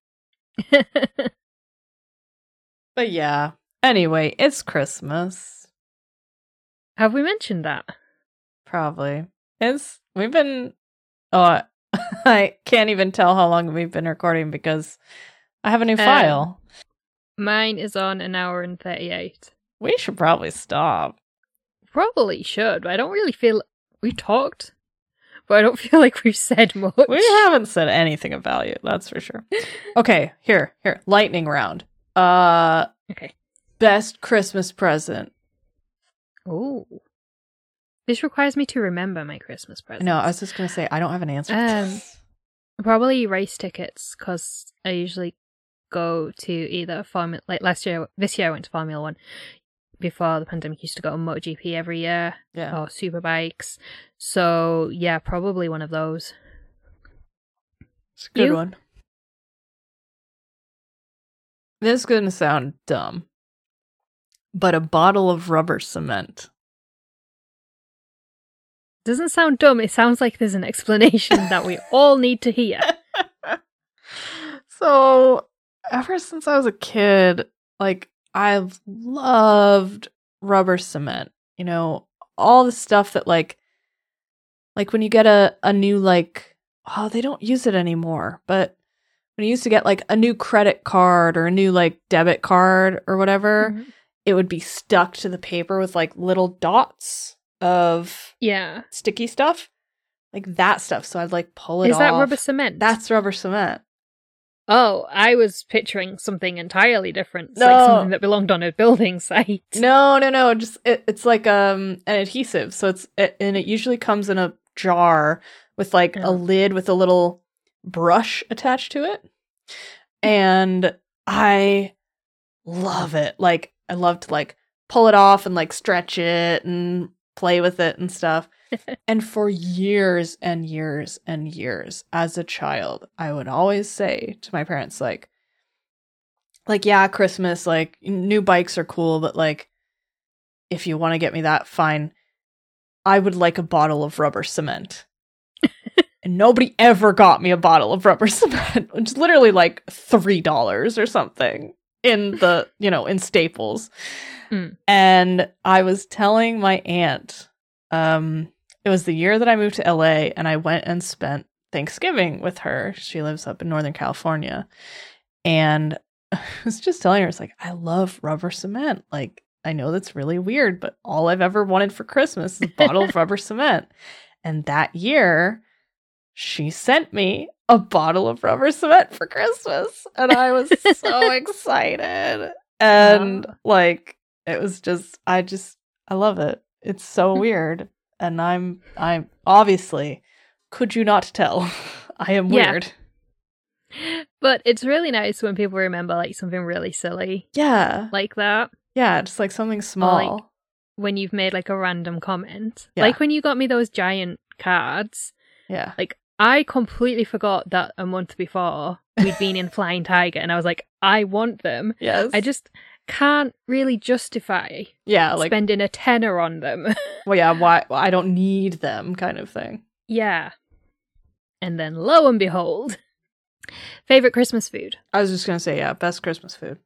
But yeah. Anyway, it's Christmas. Have we mentioned that? Probably. It's, we've been, oh, I can't even tell how long we've been recording because I have a new file. Um, mine is on an hour and thirty-eight. We should probably stop. Probably should, but I don't really feel... We talked, but I don't feel like we've said much. We haven't said anything of value, that's for sure. Okay, here, here. Lightning round. Uh, Okay. Best Christmas present. Oh. This requires me to remember my Christmas presents. No, I was just going to say, I don't have an answer. Um, probably race tickets, because I usually go to either Formula... Like last year, this year I went to Formula One. Before the pandemic, I used to go on MotoGP every year. Yeah. Or Superbikes. So, yeah, probably one of those. It's a good You? one. This is going to sound dumb, but a bottle of rubber cement. Doesn't sound dumb. It sounds like there's an explanation that we all need to hear. So, ever since I was a kid, like, I've loved rubber cement. You know, all the stuff that, like, like when you get a, a new, like, oh, they don't use it anymore, but when you used to get, like, a new credit card or a new, like, debit card or whatever, Mhm. it would be stuck to the paper with, like, little dots of Yeah. sticky stuff. Like, that stuff. So I'd, like, pull it Is off. that rubber cement? That's rubber cement. Oh, I was picturing something entirely different. It's No. like something that belonged on a building site. No, no, no. Just it, it's like um an adhesive. So it's it, and it usually comes in a jar with like a Oh. lid with a little brush attached to it. And I love it. Like I love to like pull it off and like stretch it and play with it and stuff. And for years and years and years as a child, I would always say to my parents, like, like, yeah, Christmas, like, new bikes are cool, but, like, if you want to get me that, fine. I would like a bottle of rubber cement. And nobody ever got me a bottle of rubber cement, which is literally, like, three dollars or something in the, you know, in Staples. Mm. And I was telling my aunt, um, it was the year that I moved to L A, and I went and spent Thanksgiving with her. She lives up in Northern California. And I was just telling her, it's like, I love rubber cement. Like, I know that's really weird, but all I've ever wanted for Christmas is a bottle of rubber cement. And that year, she sent me a bottle of rubber cement for Christmas. And I was so excited. And, Wow. like, it was just, I just, I love it. It's so weird. And I'm, I'm obviously, could you not tell? I am Yeah. weird. But it's really nice when people remember like something really silly Yeah. like that. Yeah, just like something small. When you've made like a random comment. Yeah. Like when you got me those giant cards. Yeah. Like I completely forgot that a month before we'd been in Flying Tiger and I was like, I want them. Yes. I just can't really justify yeah, like, spending a tenner on them. well, yeah, why, I don't need them kind of thing. Yeah. And then lo and behold, favorite Christmas food. I was just going to say, yeah, best Christmas food.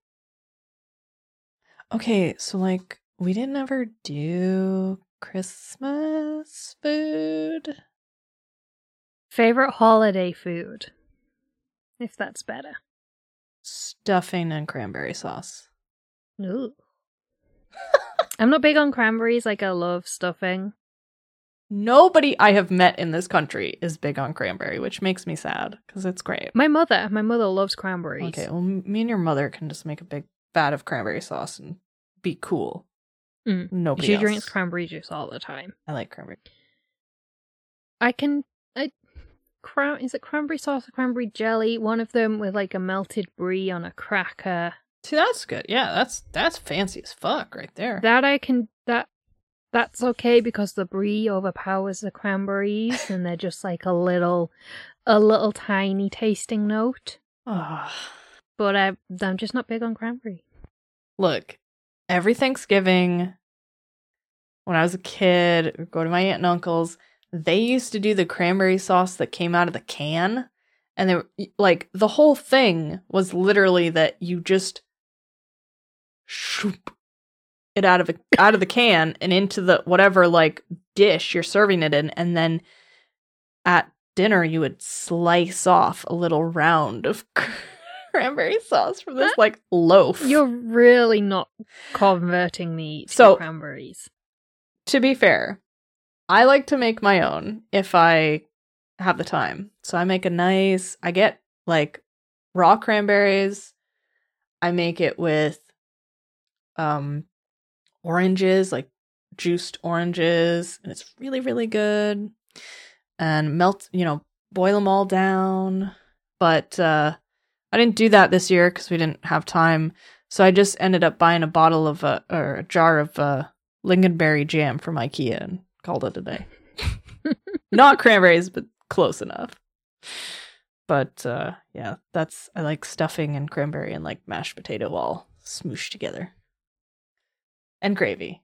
Okay, so, like, we didn't ever do Christmas food. Favorite holiday food. If that's better. Stuffing and cranberry sauce. Ooh. I'm not big on cranberries. Like, I love stuffing. Nobody I have met in this country is big on cranberry, which makes me sad because it's great. My mother, my mother loves cranberries. Okay, well, me and your mother can just make a big vat of cranberry sauce and be cool. Mm. Nobody She else. drinks cranberry juice all the time. I like cranberry. I can... I, cran- is it cranberry sauce or cranberry jelly? One of them with, like, a melted brie on a cracker. See, that's good. Yeah, that's that's fancy as fuck right there. That I can... That That's okay because the brie overpowers the cranberries and they're just, like, a little... A little tiny tasting note. Oh. But I, I'm just not big on cranberry. Look, every Thanksgiving, when I was a kid, we'd go to my aunt and uncle's, they used to do the cranberry sauce that came out of the can. And they were, like, the whole thing was literally that you just shoop it out of a, out of the can and into the whatever, like, dish you're serving it in. And then at dinner, you would slice off a little round of cranberry sauce from this, like, loaf. You're really not converting me to So- cranberries. To be fair, I like to make my own if I have the time. So I make a nice, I get like raw cranberries. I make it with um oranges, like juiced oranges, and it's really, really good. And melt, you know, boil them all down. But uh I didn't do that this year because we didn't have time. So I just ended up buying a bottle of uh, or a jar of uh lingonberry jam from IKEA and called it a day. Not cranberries, but close enough. But uh yeah, that's I like stuffing and cranberry and like mashed potato all smooshed together. And gravy.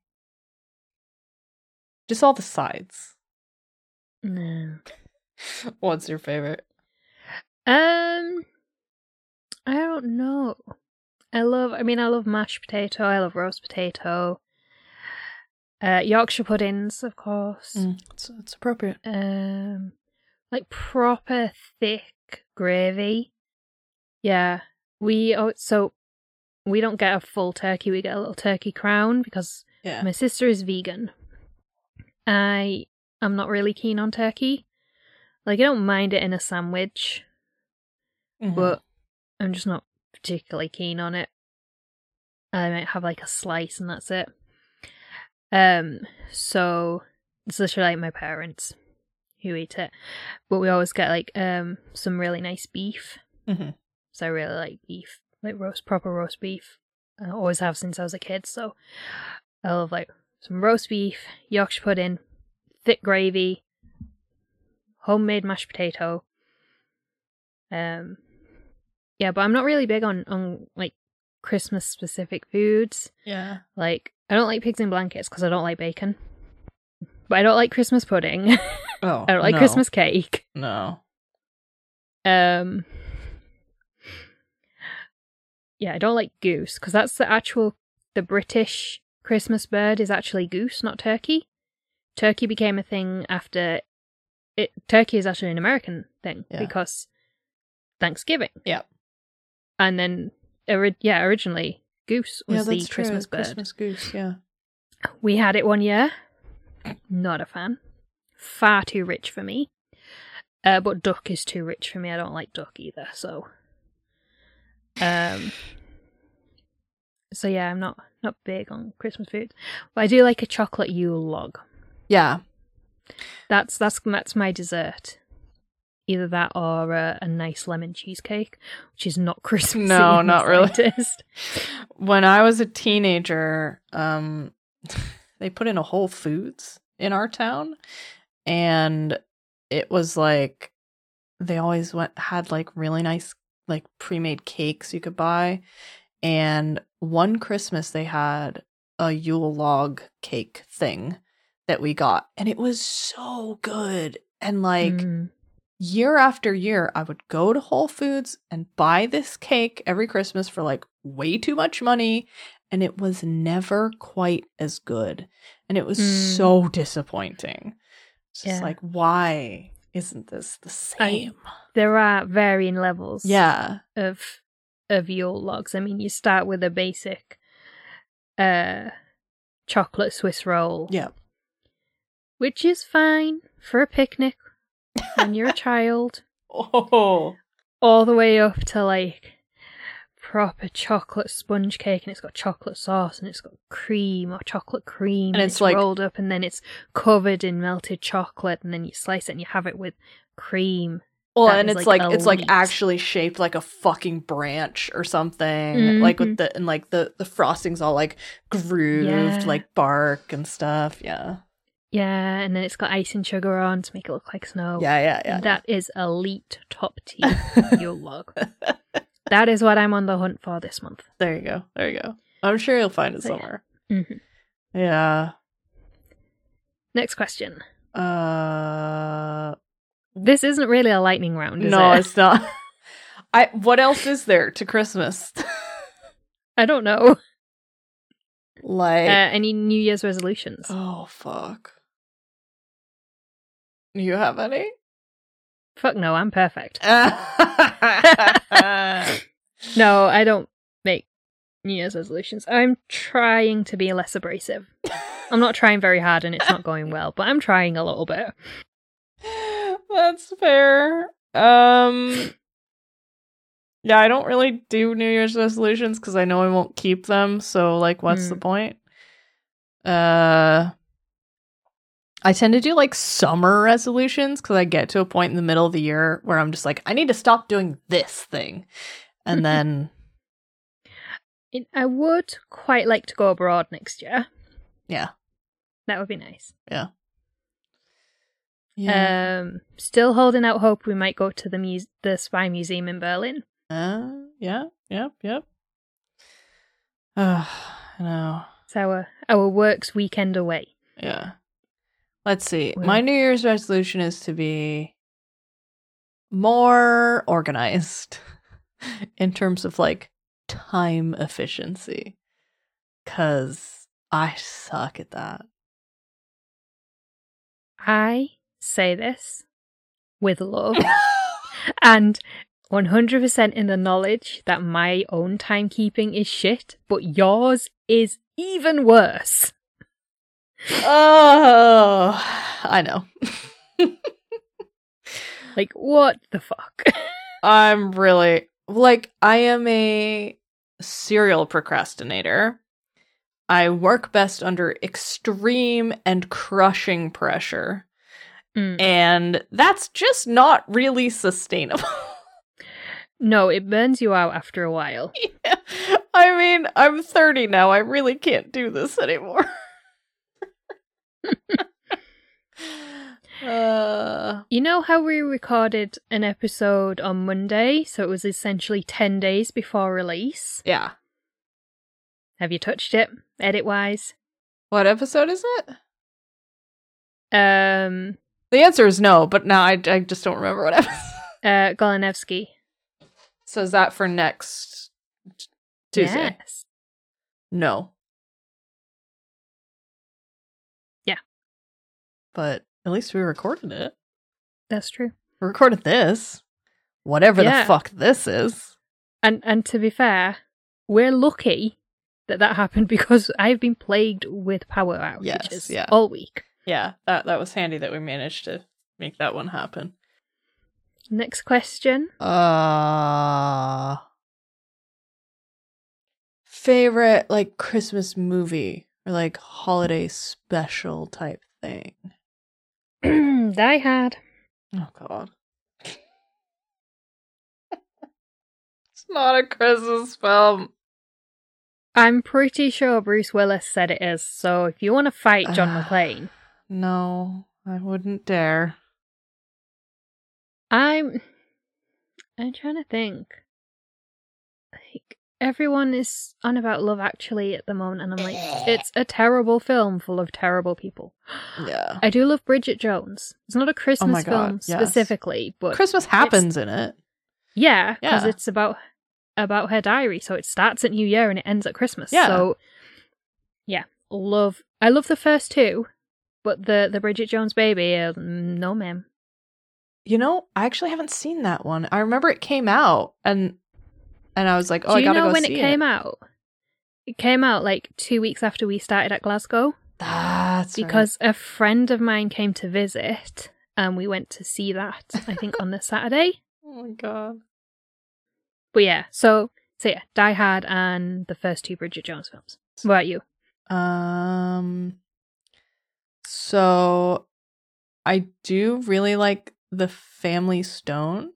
Just all the sides. No. What's your favorite? Um, I don't know. I love, I mean, I love mashed potato. I love roast potato. Uh, Yorkshire puddings, of course. Mm, it's, it's appropriate. Um, like proper thick gravy. Yeah, we oh, so we don't get a full turkey. We get a little turkey crown because Yeah. my sister is vegan. I am not really keen on turkey. Like, I don't mind it in a sandwich, Mhm. but I'm just not particularly keen on it. I might have like a slice and that's it. Um, so it's literally like my parents who eat it, but we always get like um some really nice beef. Mhm. So I really like beef, like roast proper roast beef. I always have since I was a kid. So I love like some roast beef, Yorkshire pudding, thick gravy, homemade mashed potato. Um, yeah, but I'm not really big on on like Christmas specific foods. Yeah. Like, I don't like pigs in blankets because I don't like bacon. But I don't like Christmas pudding. Oh, I don't like no. Christmas cake. No. Um, yeah, I don't like goose because that's the actual the British Christmas bird is actually goose, not turkey. Turkey became a thing after it. Turkey is actually an American thing Yeah. because Thanksgiving. Yeah. And then, ori- yeah, originally goose was Yeah, the that's true. Christmas bird. Christmas goose, yeah. We had it one year. Not a fan. Far too rich for me. Uh, but duck is too rich for me. I don't like duck either. So, um, so yeah, I'm not not big on Christmas food. But I do like a chocolate Yule log. Yeah. That's that's that's my dessert. Either that or a, a nice lemon cheesecake, which is not Christmas. No, not really. Slightest. When I was a teenager, um, they put in a Whole Foods in our town, and it was like they always went had like really nice like pre-made cakes you could buy, and one Christmas they had a Yule log cake thing that we got, and it was so good. And like Mm. year after year, I would go to Whole Foods and buy this cake every Christmas for like way too much money, and it was never quite as good. And it was Mm. so disappointing. It's just Yeah. like, why isn't this the same? There are varying levels. yeah. of of Yule logs. I mean, you start with a basic uh chocolate Swiss roll. Yeah. Which is fine for a picnic when you're a child. Oh. All the way up to like proper chocolate sponge cake, and it's got chocolate sauce, and it's got cream or chocolate cream, And and it's it's like- rolled up, and then it's covered in melted chocolate, and then you slice it and you have it with cream. Well, That and is, it's like, like, it's like elite. actually shaped like a fucking branch or something. Like with Mhm. the and like the the frosting's all like grooved, Yeah. like bark and stuff. Yeah. Yeah, and then it's got ice and sugar on to make it look like snow. Yeah, yeah, yeah. That is elite top tier Yule log. That is what I'm on the hunt for this month. There you go. There you go. I'm sure you'll find it So, yeah. somewhere. Mhm. Yeah. Next question. Uh This isn't really a lightning round, is No, it? it's not. I what else is there to Christmas? I don't know. Like Uh, any New Year's resolutions? oh fuck. You have any? Fuck no, I'm perfect. yeah. No, I don't make New Year's resolutions. I'm trying to be less abrasive. I'm not trying very hard and it's not going well, but I'm trying a little bit. That's fair. Um Yeah, I don't really do New Year's resolutions because I know I won't keep them, so like what's Hmm. the point? Uh I tend to do like summer resolutions because I get to a point in the middle of the year where I'm just like, I need to stop doing this thing. And then It, I would quite like to go abroad next year. yeah. That would be nice. Yeah. Um, still holding out hope we might go to the muse- the Spy Museum in Berlin. Uh, yeah, yep, yep. Uh, I know. It's our our works weekend away. Yeah. Let's see. Well- My New Year's resolution is to be more organized in terms of like time efficiency. Cause I suck at that. I say this with love and one hundred percent in the knowledge that my own timekeeping is shit, but yours is even worse. Oh, I know. Like, what the fuck? I'm really like I am a serial procrastinator. I work best under extreme and crushing pressure. Mm. And that's just not really sustainable. No, it burns you out after a while. Yeah. I mean, I'm thirty now. I really can't do this anymore. uh, You know how we recorded an episode on Monday, so it was essentially ten days before release? yeah. Have you touched it, edit-wise? What episode is it? Um, The answer is no, but now I, I just don't remember what episode. uh, Golanevsky. So is that for next t- Tuesday? Yes. No. Yeah. But at least we recorded it. That's true. We recorded this. Whatever Yeah. the fuck this is. And and to be fair, we're lucky that that happened because I've been plagued with power outages Yes, yeah. all week. Yeah, that, that was handy that we managed to make that one happen. Next question. Uh favorite like Christmas movie or like holiday special type thing. Die Hard. Oh god. It's not a Christmas film. I'm pretty sure Bruce Willis said it is, so if you want to fight John Uh. McClane, No, I wouldn't dare. I'm I'm trying to think. Like everyone is on about Love Actually at the moment, and I'm like, it's a terrible film full of terrible people. Yeah. I do love Bridget Jones. It's not a Christmas God, film yes. specifically, but Christmas happens in it. yeah, because Yeah. it's about about her diary. So it starts at New Year and it ends at Christmas. Yeah. So yeah, love. I love the first two, but the the Bridget Jones baby, uh, no ma'am. You know, I actually haven't seen that one. I remember it came out and and I was like, oh, do I you gotta know go when see it came out? It came out like two weeks after we started at Glasgow. That's because right. a friend of mine came to visit and we went to see that, I think, on the Saturday. Oh my god. But yeah, so, so yeah, Die Hard and the first two Bridget Jones films. What about you? Um, so I do really like The Family Stone.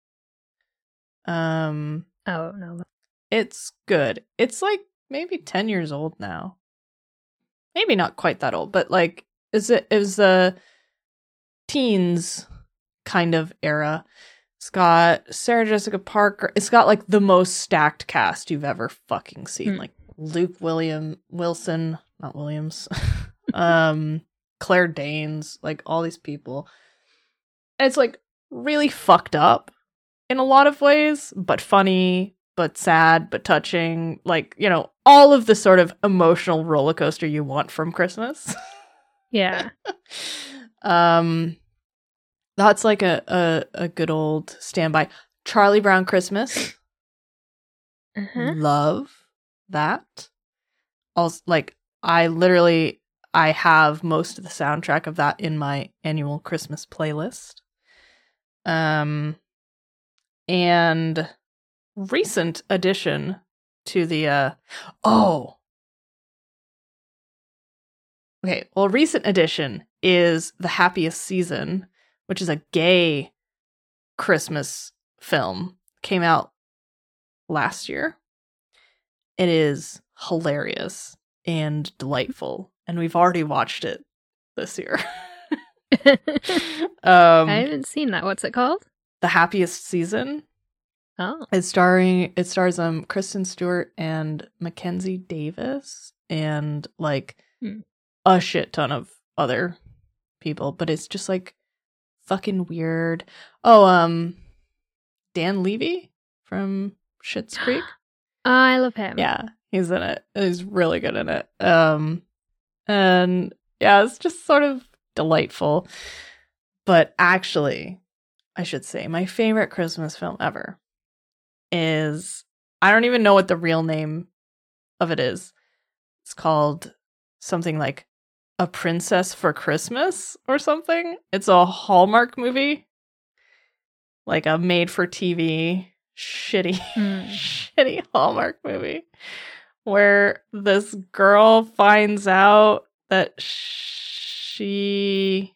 Um, oh, no. It's good. It's like maybe ten years old now. Maybe not quite that old, but like, is it, it was the teens kind of era. It's got Sarah Jessica Parker. It's got like the most stacked cast you've ever fucking seen. Mm. Like Luke William Wilson, not Williams, um, Claire Danes, like all these people. And it's like really fucked up in a lot of ways, but funny, but sad, but touching. Like, you know, all of the sort of emotional roller coaster you want from Christmas. Yeah. um, that's like a, a, a good old standby. Charlie Brown Christmas. Uh-huh. Love that. Also, like, I literally, I have most of the soundtrack of that in my annual Christmas playlist. Um, and recent addition to the, uh, oh, okay, well, recent addition is The Happiest Season, which is a gay Christmas film. Came out last year. It is hilarious and delightful, and we've already watched it this year. um, I haven't seen that. What's it called? The Happiest Season. Oh, it's starring. It stars um Kristen Stewart and Mackenzie Davis, and like hmm. a shit ton of other people. But it's just like fucking weird. Oh, um, Dan Levy from Schitt's Creek. I love him. Yeah, he's in it. He's really good in it. Um, and yeah, it's just sort of delightful. But actually, I should say my favorite Christmas film ever is, I don't even know what the real name of it is. It's called something like A Princess for Christmas or something. It's a Hallmark movie. Like a made-for-T V shitty, mm. shitty Hallmark movie where this girl finds out that she,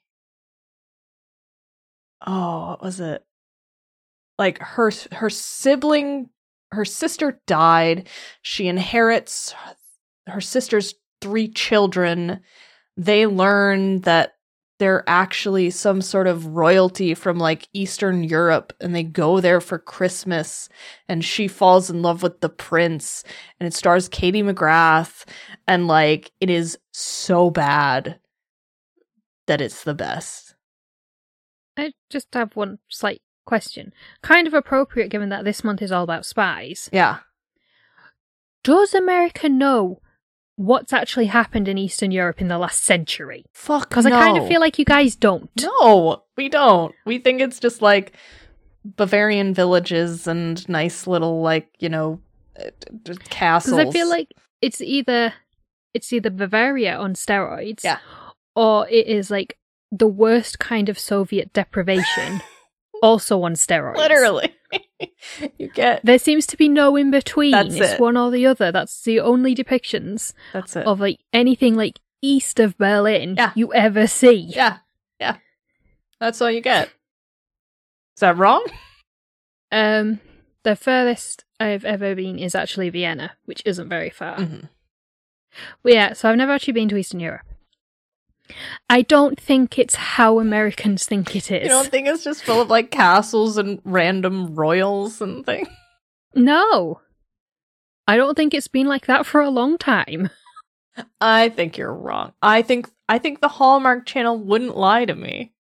oh, what was it? Like her, her sibling, her sister died. She inherits her sister's three children. They learn that they're actually some sort of royalty from like Eastern Europe, and they go there for Christmas, and she falls in love with the prince, and it stars Katie McGrath, and like it is so bad that it's the best. I just have one slight question. Kind of appropriate given that this month is all about spies. Yeah. Does America know what's actually happened in Eastern Europe in the last century? Fuck, Because no. I kind of feel like you guys don't. No, we don't. We think it's just like Bavarian villages and nice little, like, you know, castles. Because I feel like it's either it's either Bavaria on steroids, yeah, or it is like the worst kind of Soviet deprivation, also on steroids. Literally. You get, there seems to be no in between. That's it's it. one or the other. That's the only depictions That's it. of like anything like east of Berlin yeah. you ever see. Yeah, yeah. That's all you get. Is that wrong? Um, the furthest I've ever been is actually Vienna, which isn't very far. Mm-hmm. But yeah, so I've never actually been to Eastern Europe. I don't think it's how Americans think it is. You don't think it's just full of like castles and random royals and things? No. I don't think it's been like that for a long time. I think you're wrong. I think I think the Hallmark Channel wouldn't lie to me.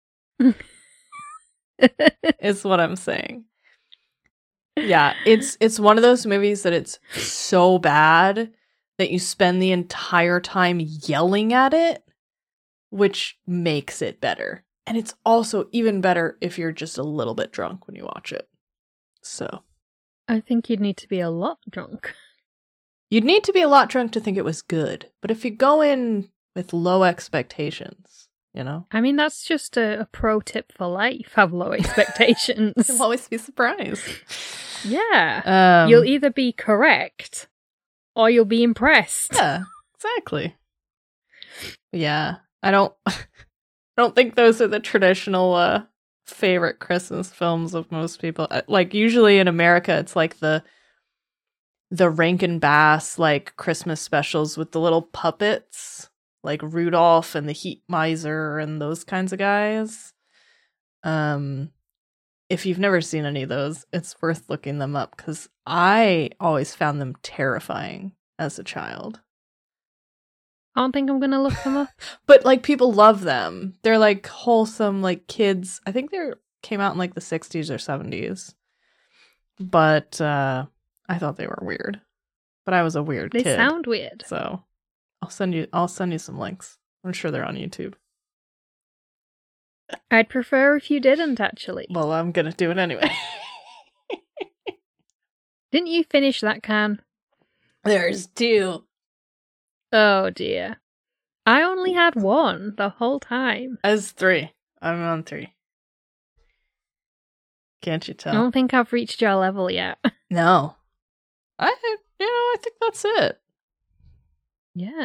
Is what I'm saying. Yeah, it's it's one of those movies that it's so bad that you spend the entire time yelling at it, which makes it better. And it's also even better if you're just a little bit drunk when you watch it. So, I think you'd need to be a lot drunk. You'd need to be a lot drunk to think it was good. But if you go in with low expectations, you know? I mean, that's just a, a pro tip for life. Have low expectations. You'll always be surprised. Yeah. Um, You'll either be correct or you'll be impressed. Yeah, exactly. Yeah. I don't I don't think those are the traditional uh, favorite Christmas films of most people. Uh, Like usually in America it's like the the Rankin Bass like Christmas specials with the little puppets, like Rudolph and the Heat Miser and those kinds of guys. Um, if you've never seen any of those, it's worth looking them up because I always found them terrifying as a child. I don't think I'm going to look them up. But like people love them. They're like wholesome, like kids. I think they came out in like the sixties or seventies. But uh I thought they were weird. But I was a weird They kid. sound weird. So I'll send you I'll send you some links. I'm sure they're on YouTube. I'd prefer if you didn't, actually. Well, I'm gonna do it anyway. Didn't you finish that can? There's two. Oh, dear. I only had one the whole time. As three. I'm on three. Can't you I tell? don't think I've reached your level yet. No. I you know, I think that's it. Yeah.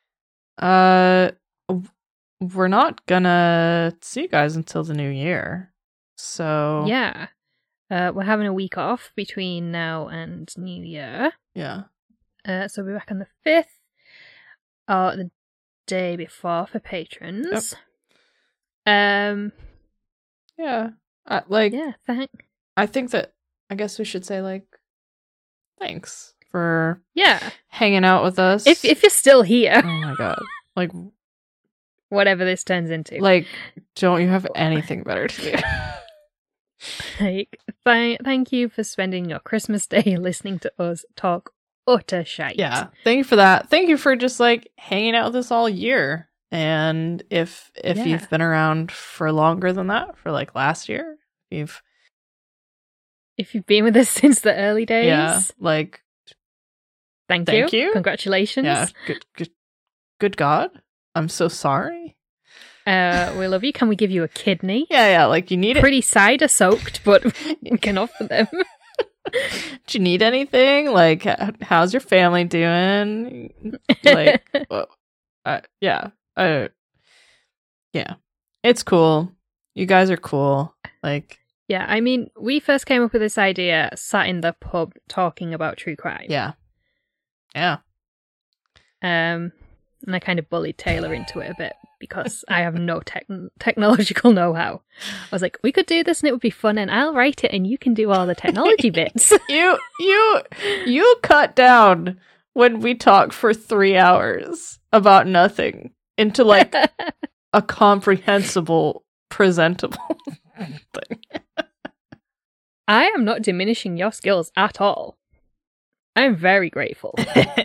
Uh w- we're not gonna see you guys until the new year. So Yeah. Uh, we're having a week off between now and New Year. Yeah. Uh, so we'll be back on the fifth, or the day before for patrons. Um, Yeah. I, like yeah, thank. I think that I guess we should say like thanks for Yeah, hanging out with us. if if you're still here, Oh my god. Like whatever this turns into, like don't you have anything better to do? like, th- thank you for spending your Christmas day listening to us talk utter shite. Yeah. Thank you for that. Thank you for just like hanging out with us all year. And if if Yeah. you've been around for longer than that, for like last year, you've If you've been with us since the early days, yeah, like thank, thank you. you. Congratulations. yeah, good good good God. I'm so sorry. Uh, we love you. Can we give you a kidney? Yeah, yeah, like you need it. Pretty cider soaked, but we can offer them. Do you need anything? Like h- how's your family doing? Like well, uh, yeah. Uh, yeah. It's cool. You guys are cool. Like Yeah, I mean, we first came up with this idea sat in the pub talking about true crime. yeah. Yeah. Um, and I kind of bullied Taylor into it a bit because I have no tech- technological know-how. I was like, we could do this and it would be fun and I'll write it and you can do all the technology bits. You you you cut down when we talk for three hours about nothing into like a comprehensible, presentable thing. I am not diminishing your skills at all. I'm very grateful.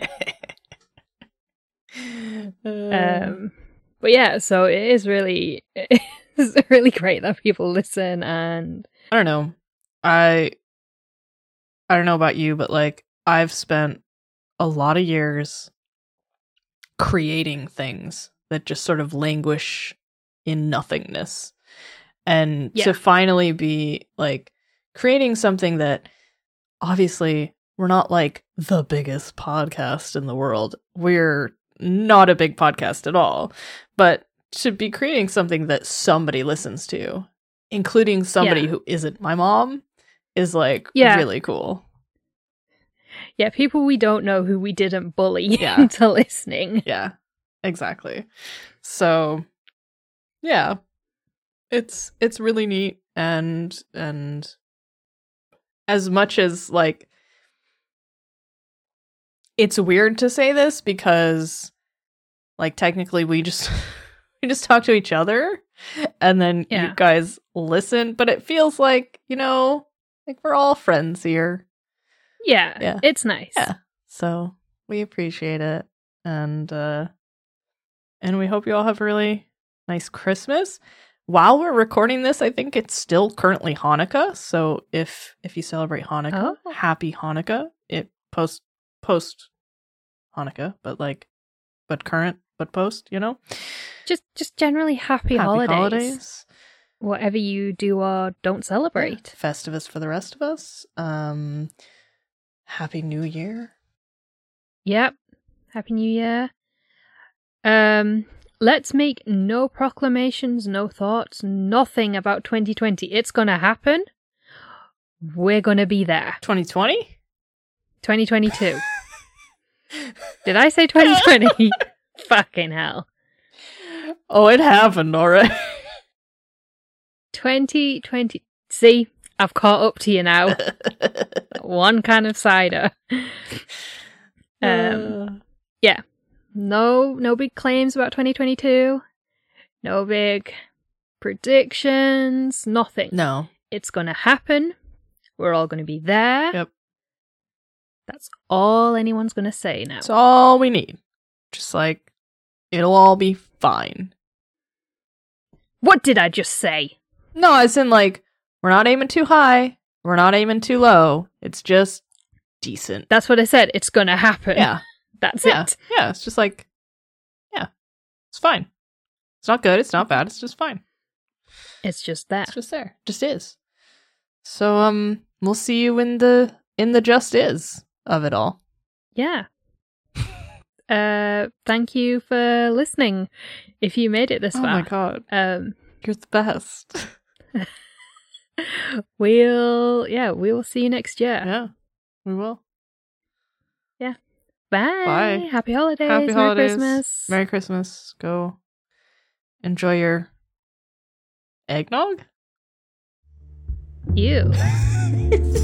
Um, but yeah, so it is really, it's really great that people listen, and I don't know. I I don't know about you, but like I've spent a lot of years creating things that just sort of languish in nothingness. And Yeah. to finally be like creating something that obviously we're not like the biggest podcast in the world. We're not a big podcast at all. But to be creating something that somebody listens to, including somebody Yeah. who isn't my mom, is like Yeah. really cool. yeah, people we don't know who we didn't bully Yeah. into listening. Yeah, exactly. So, yeah, it's it's really neat, and and as much as like it's weird to say this because like technically we just we just talk to each other and then Yeah. you guys listen, but it feels like, you know, like we're all friends here. Yeah, Yeah. it's nice. Yeah. So we appreciate it. And uh and we hope you all have a really nice Christmas. While we're recording this, I think it's still currently Hanukkah. So if if you celebrate Hanukkah, Oh. happy Hanukkah. It post post Hanukkah, but like, but current, but post, you know? Just just generally happy, Happy holidays. holidays. Whatever you do or don't celebrate. Yeah. Festivus for the rest of us. Um, Happy New Year. Yep. Happy New Year. Um, let's make no proclamations, no thoughts, nothing about twenty twenty. It's gonna happen. We're gonna be there. twenty twenty? twenty twenty-two. Did I say twenty twenty? Fucking hell. Oh, it happened already. twenty twenty. See, I've caught up to you now. One can of cider. Um, yeah. No, no big claims about twenty twenty-two. No big predictions. Nothing. No. It's gonna happen. We're all gonna be there. Yep. That's all anyone's gonna say now. That's all we need. Just like, it'll all be fine. What did I just say? No, as in like, we're not aiming too high. We're not aiming too low. It's just decent. That's what I said. It's gonna happen. Yeah. That's Yeah. it. Yeah. It's just like, yeah. It's fine. It's not good. It's not bad. It's just fine. It's just there. It's just there. Just is. So, um, we'll see you in the, in the just is of it all. Yeah. uh, thank you for listening. If you made it this Oh far. my god. Um, You're the best. we'll, yeah, we will see you next year. Yeah. We will. Bye. Bye. Happy holidays. Happy Merry holidays. Christmas. Merry Christmas. Go enjoy your eggnog. You.